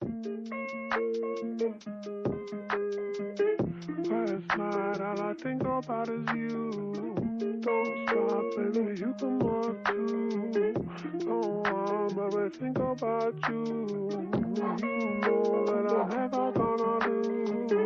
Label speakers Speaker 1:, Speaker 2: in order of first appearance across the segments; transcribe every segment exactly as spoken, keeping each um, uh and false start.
Speaker 1: Last night, all I think about is you. Don't stop, baby, you come up too. Don't want, baby, think about you. You know that I'm never gonna lose.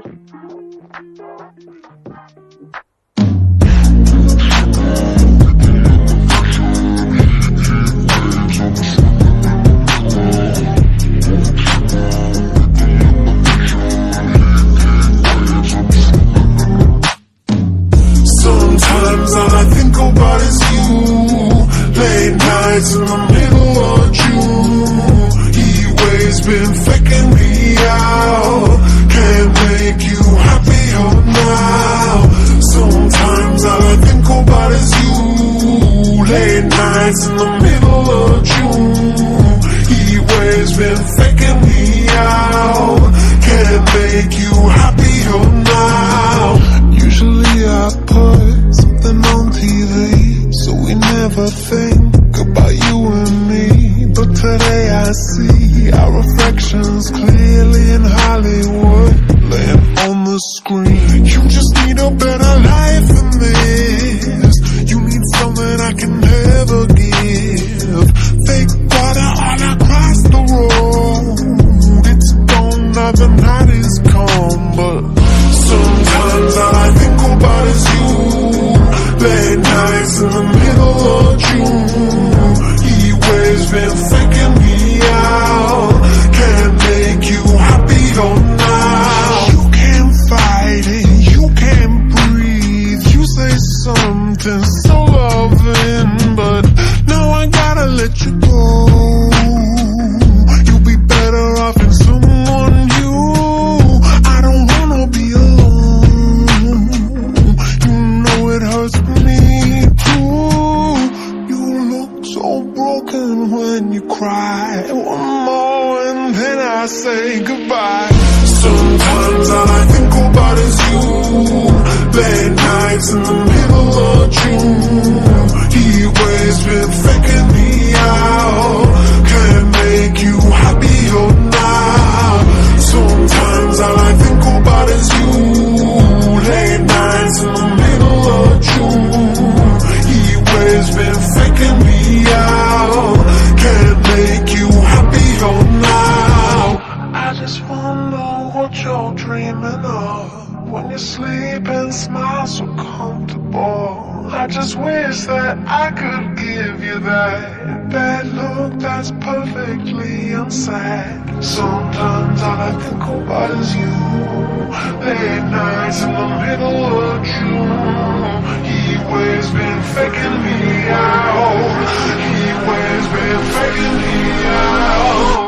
Speaker 2: Sometimes all I think about is you. Late nights in the middle of June. He always been faking me out. Can't make you happier now. Sometimes all I think about is you. Late nights in the middle of June. He always been faking me out. Can't make you happier now. Usually I put something on T V, so we never think about you and me. But today I see our reflections clearly in Hollywood, laying on the screen. You just need a better life than this. You need something I can never give. Fake water all across the road. It's gone now, the night is calm, but sometimes all I think about is you. Late nights in the middle of June. He always been faking me out. Can't make you happier now. You can't fight it, you can't breathe. You say something so loving, but now I gotta let you go. You'll be better off in someone new. I don't wanna be alone. You know it hurts me too. You look so broken when you cry. One more and then I say goodbye. Sometimes all I think about is you. Late nights in the middle of June. He always been faking me out. Can't make you happier now. Sometimes all I think about is you. Late nights in the middle of June. He always been faking me out. Can't make you happier now. I just wonder what you're dreaming of when you sleep and smile so comfortable. I just wish that I could give you that that look that's perfectly unsaid. Sometimes all I think about is you. Late nights in the middle of June. He always been faking me out. He always been faking me out.